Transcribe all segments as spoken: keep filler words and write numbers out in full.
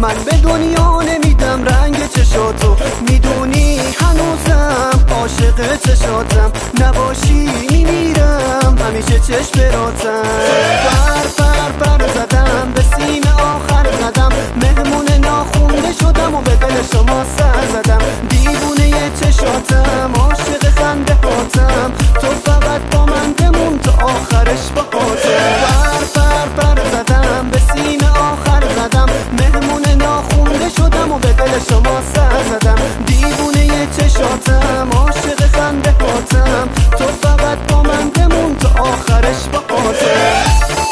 من به دنیا نمیدم رنگ چشاتو، میدونی هنوزم عاشق چشاتم، نباشی میمیرم همیشه چشم براتم. پر پر پر زدم به سیم آخر زدم، مهمون ناخونده شدم و به دل شما سر زدم. دیوونه چشاتم عاشق خنده هاتم، تو فقط با من بمون تا آخرش با هاتم. پر پر پر زدم به سیم آخر زدم، مهمون ناخونده شدم و به دل شما سر زدم. دیوونه چشاتم عاشق خنده هاتم، تو فقط با من بمون تا آخرش با هاتم.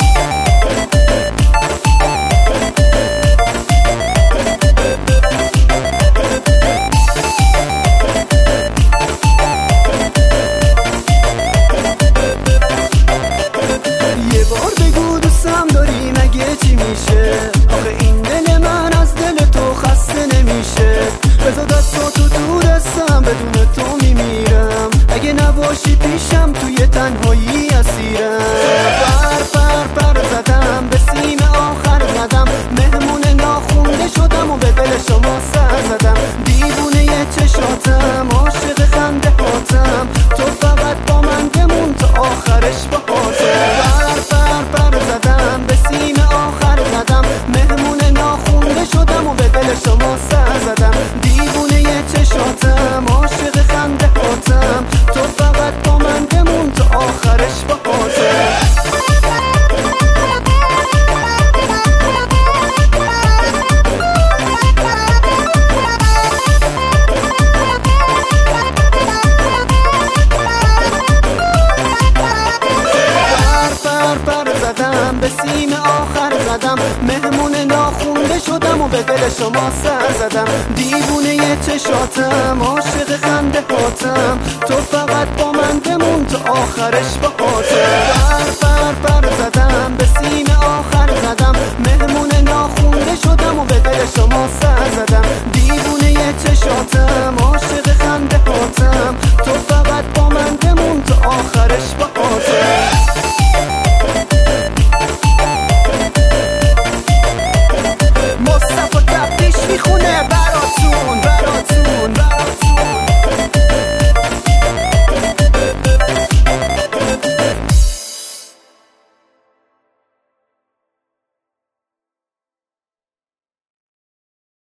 آخه این دل من از دل تو خسته نمیشه، بذار دستاتو تو دستم بدون تو میمیرم، اگه نباشی پیشم توی تنهایی اسیرم. پر پر پر زدم به سیم آخر زدم، مهمون ناخونده شدم و به دل شما سر زدم. دیوونه چشاتم عاشق خنده هاتم، تو فقط با من بمون تا آخرش با هاتم. پر پر پر زدم به سیم آخر زدم، مهمون ناخونده شدم و به دل شما سر زدم. دیوونه چشاتم عاشق خنده هاتم، تو فقط با من بمون تا آخرش با هاتم. به سیم آخر زدم، مهمون ناخونده شدم و به دل شما سر زدم. دیوونه چشاتم عاشق خنده هاتم، تو فقط با من بمون تا آخرش با هاتم. پر پر پر زدم به سیم آخر زدم، مهمون ناخونده شدم و به دل شما سر زدم. دیوونه چشاتم عاشق خنده هاتم، تو فقط با من بمون تا آخرش با هاتم. میخونه براتون براتون براتون